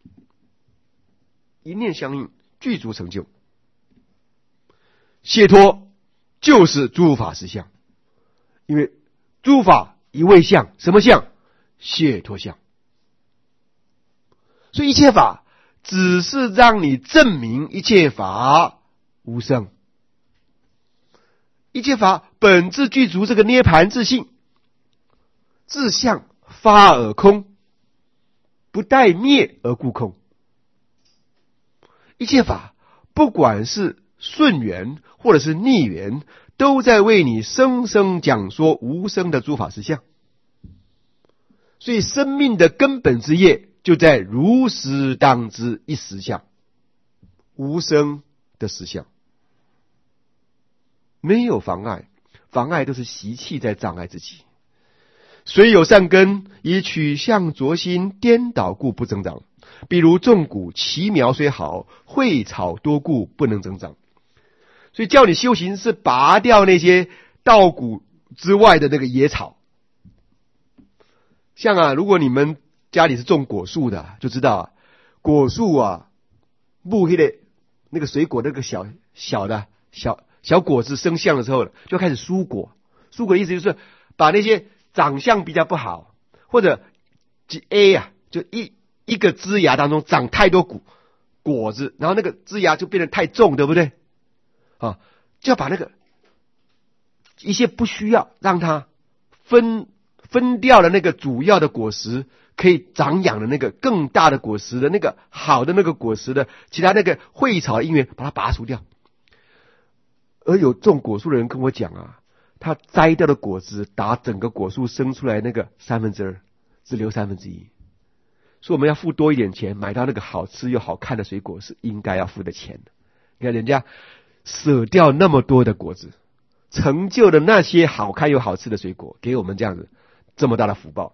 一念相应，具足成就。解脱就是诸法实相，因为诸法一味相，什么相？解脱相。所以一切法只是让你证明一切法无生。一切法本质具足这个涅盘自性，自相发而空，不待灭而故空。一切法不管是顺缘或者是逆缘，都在为你生生讲说无生的诸法实相。所以生命的根本之业就在如实当知一实相，无生的实相。没有妨碍，妨碍都是习气在障碍自己。虽有善根，以取相着心颠倒故不增长。比如种谷，其苗虽好，蕙草多故不能增长。所以叫你修行是拔掉那些稻谷之外的那个野草。像啊，如果你们家里是种果树的，就知道啊，果树啊，木黑的那个水果那个小小的小小果子生相的时候，就开始疏果。疏果的意思就是把那些长相比较不好，或者 A 啊，就一一个枝芽当中长太多果果子，然后那个枝芽就变得太重，对不对？啊，就要把那个一些不需要让它分分掉的那个主要的果实，可以长养的那个更大的果实的那个好的那个果实的其他那个蕙草的因缘，把它拔除掉。而有种果树的人跟我讲啊，他摘掉的果子打整个果树生出来那个三分之二，只留三分之一。所以我们要付多一点钱买到那个好吃又好看的水果是应该要付的钱的。你看人家舍掉那么多的果子，成就的那些好看又好吃的水果，给我们这样子这么大的福报，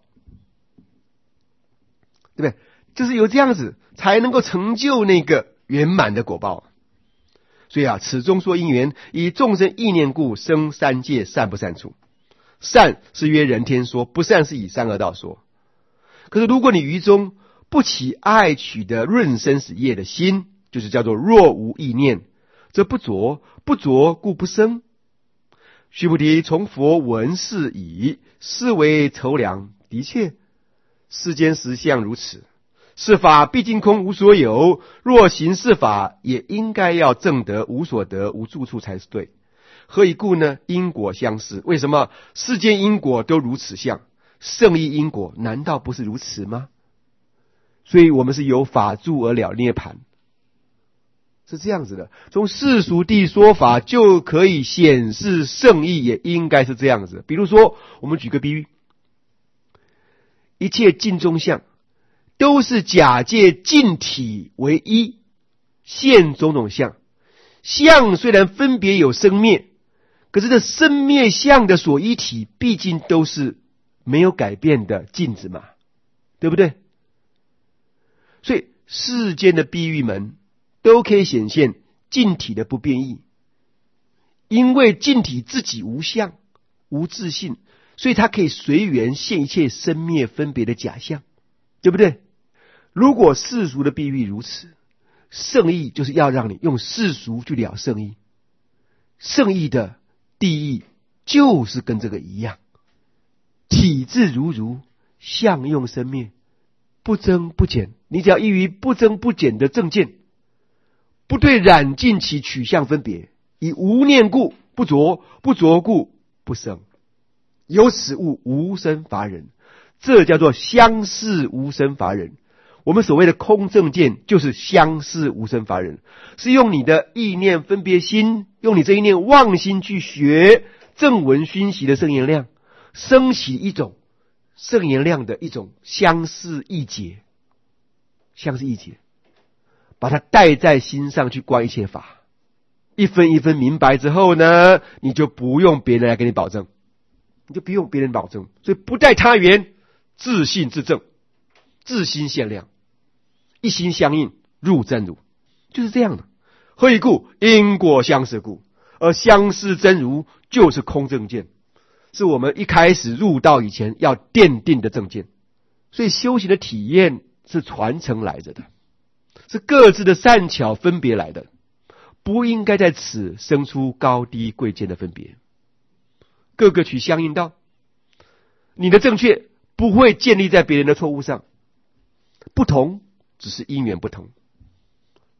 对不对？就是有这样子才能够成就那个圆满的果报。所以啊，此中说因缘，以众生意念故生三界善不善处。善是约人天说，不善是以三恶道说。可是如果你于中不起爱取的润生死业的心，就是叫做若无意念，则不着，不着故不生。须菩提，从佛闻是已，是为筹量。的确，世间实相如此。是法毕竟空，无所有。若行是法，也应该要证得无所得、无住处才是对。何以故呢？因果相似。为什么世间因果都如此相？圣意因果难道不是如此吗？所以我们是由法住而了涅盘，是这样子的。从世俗谛说法就可以显示圣意也应该是这样子。比如说，我们举个比喻，一切镜中相都是假借镜体为一，现种种相。相虽然分别有生灭，可是这生灭相的所依体毕竟都是没有改变的镜子嘛，对不对？所以世间的比喻门都可以显现镜体的不变异，因为镜体自己无相无自性，所以它可以随缘现一切生灭分别的假象，对不对？如果世俗的比喻如此，圣意就是要让你用世俗去了圣意。圣意的谛义就是跟这个一样，体自如如，相用生灭，不增不减。你只要依于不增不减的正见，不对染尽其取向分别，以无念故不着，不着故不生。由此悟无生法忍，这叫做相似无生法忍。我们所谓的空正见就是相似无生法忍，是用你的意念分别心，用你这一念妄心去学正闻熏习的圣言量，升起一种圣言量的一种相似意解，相似意解，把它带在心上去观一切法，一分一分明白之后呢，你就不用别人来给你保证，你就不用别人保证，所以不待他缘，自信自证，自心限量，一心相应，入真如，就是这样的。何以故？因果相似故。而相似真如就是空正见，是我们一开始入道以前要奠定的正见。所以修行的体验是传承来着的，是各自的善巧分别来的，不应该在此生出高低贵贱的分别。各个取相应道，你的正确不会建立在别人的错误上，不同只是因缘不同。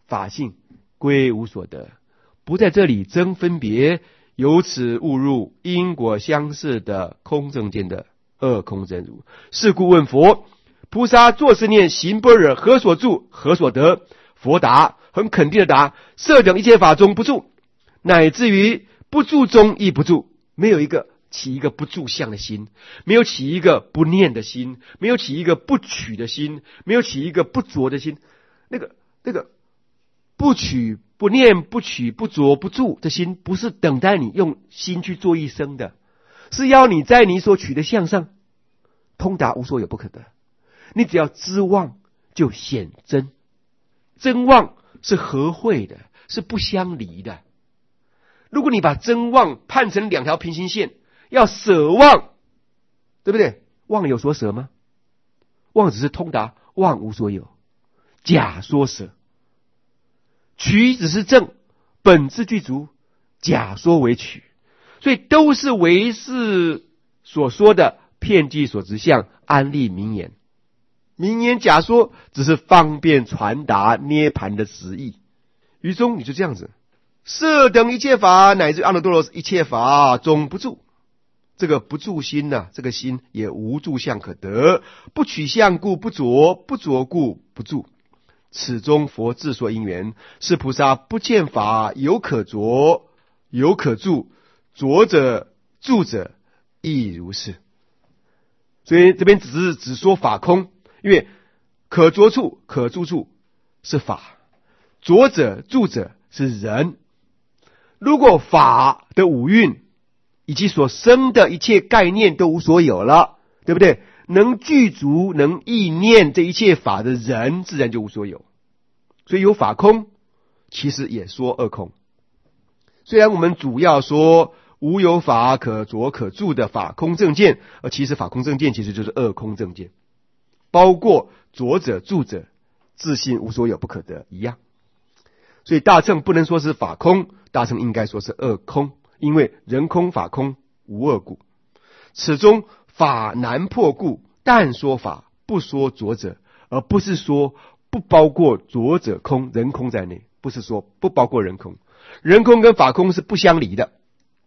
法性归无所得，不在这里争分别，由此误入因果相似的空正见的二空真如。是故问佛：菩萨作是念行般若，何所住？何所得？佛答，很肯定的答：色等一切法中不住，乃至于不住中亦不住。没有一个起一个不住相的心，没有起一个不念的心，没有起一个不取的心，没有起一个不着的心。那个那个不取不念不取不着不住的心，不是等待你用心去做一生的，是要你在你所取的相上通达无所有不可得。你只要知妄就显真，真妄是合会的，是不相离的。如果你把真妄判成两条平行线，要舍妄，对不对？妄有所舍吗？妄只是通达妄无所有，假说舍；取只是正，本自具足，假说为取。所以都是唯识所说的遍计所执相安立名言。名言假说只是方便传达涅盘的实意。于中你就这样子，色等一切法乃至阿耨多罗一切法中不住。这个不住心呢、啊，这个心也无住相可得，不取相故不着，不着故不住。此中佛自说因缘，是菩萨不见法有可着有可住，着者住者亦如是。所以这边只是只说法空，因为可着处可住处是法，着者住者是人。如果法的五蕴以及所生的一切概念都无所有了，对不对？能具足能意念这一切法的人，自然就无所有。所以有法空，其实也说二空。虽然我们主要说无有法可着可住的法空正见，而其实法空正见其实就是二空正见，包括着者住者自性无所有不可得一样。所以大乘不能说是法空，大乘应该说是二空，因为人空法空无二故。此中法难破故，但说法不说着者，而不是说不包括着者空人空在内，不是说不包括人空。人空跟法空是不相离的，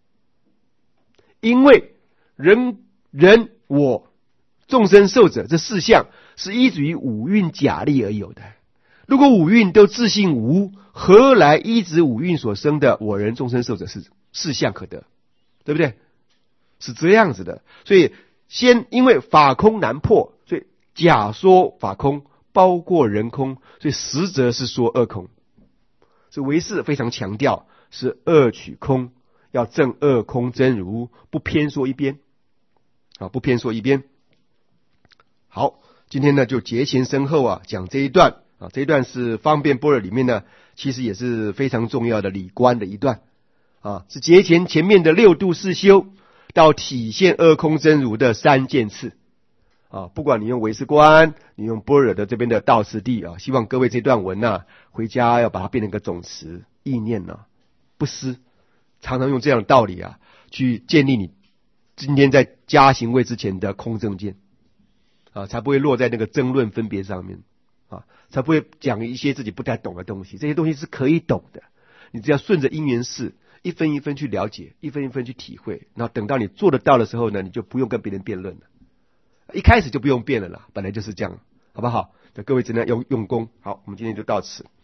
因为人人我众生寿者这四项是依止于五蕴假立而有的。如果五蕴都自性无，何来依止五蕴所生的我人众生寿者是四项可得？对不对？是这样子的。所以先因为法空难破，所以假说法空包括人空，所以实则是说二空。所以唯识非常强调是二取空，要证二空真如，不偏说一边啊，不偏说一边。好，今天呢就节前身后啊讲这一段啊，这一段是方便般若里面呢，其实也是非常重要的理观的一段啊，是节前前面的六度四修到体现二空真如的三件次啊。不管你用唯识观，你用般若的这边的道次第啊，希望各位这段文呢、啊、回家要把它变成一个总词，意念呢、啊、不失，常常用这样的道理啊去建立你今天在加行位之前的空正见啊，才不会落在那个争论分别上面啊，才不会讲一些自己不太懂的东西。这些东西是可以懂的，你只要顺着因缘事一分一分去了解，一分一分去体会，然后等到你做得到的时候呢，你就不用跟别人辩论了，一开始就不用辩了啦，本来就是这样，好不好？那各位真的要用功。好，我们今天就到此。